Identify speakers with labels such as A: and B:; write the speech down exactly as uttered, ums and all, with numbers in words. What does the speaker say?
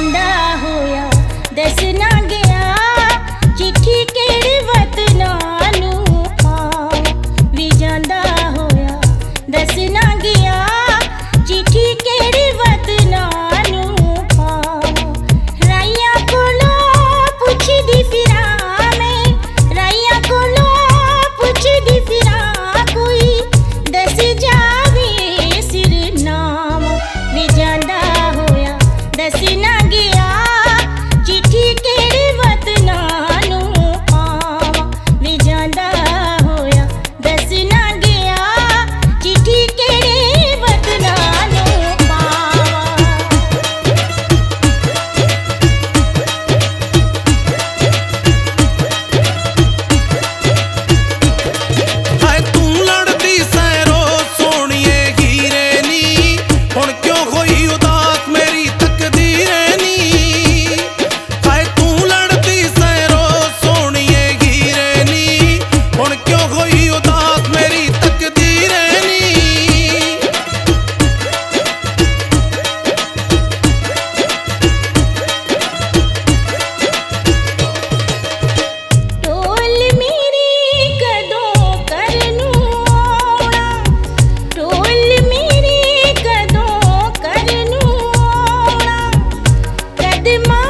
A: ਜਾਂਦਾ ਹੋਇਆ ਦੱਸ ਨਾ ਗਿਆ ਚਿੱਠੀ ਕਿਹੜੇ ਵਤਨਾਂ ਨੂੰ ਪਾਵਾਂ ਵੀ ਜਾਂਦਾ ਹੋਇਆ ਦੱਸ ਨਾ ਗਿਆ ਚਿੱਠੀ ਕਿਹੜੇ ਵਤਨਾਂ ਨੂੰ ਪਾਵਾਂ ਰਾਈਆਂ ਕੋਲੋਂ ਪੁੱਛਦੀ ਫਿਰਾਂ ਮੈਂ ਰਾਈਆਂ ਕੋਲੋਂ ਪੁੱਛਦੀ ਫਿਰਾਂ ਕੋਈ ਦੱਸ ਜਾਵੇ ਸਿਰਨਾਮ ਵੀ ਜਾਂਦਾ ਹੋਇਆ ਦੱਸ ਨਾ ਗਿਆ ਚਿੱਠੀ ਕਿਹੜੇ ਵਤਨਾਂ ਨੂੰ ਪਾਵਾਂ ਵੀ ਜਾਂਦਾ ਹੋਇਆ ਦੱਸ ਨਾ ਗਿਆ ਚਿੱਠੀ ਕਿਹੜੇ ਵਤਨਾਂ ਨੂੰ ਪਾਵਾਂ
B: ਹਾਏ ਤੂੰ ਲੜਦੀ ਸੈਰੋ ਸੋਹਣੀਏ ਹੀਰੇ ਨੀ ਹੁਣ ਕਿਉਂ ਹੋਈ ਉਦਾਸ ਮੇਰੀ ਤਕਦੀਰੇ ਨੀ ਹਾਏ ਤੂੰ ਲੜਦੀ ਸੈਰੋ ਸੋਹਣੀਏ ਹੀਰੇ ਨੀ ਹੁਣ ਕਿਉਂ ਹੋਈ ਉਦਾਸ ਮੇਰੀ ਤਕਦੀਰੇ ਨੀ
A: ਢੋਲ ਮੇਰੀ ਕਦੋਂ ਕਰਨੂ ਆਉਣਾ ਢੋਲ ਮੇਰੀ ਕਦੋਂ ਕਰਨੂ ਆਉਣਾ ਕਦਮਾਂ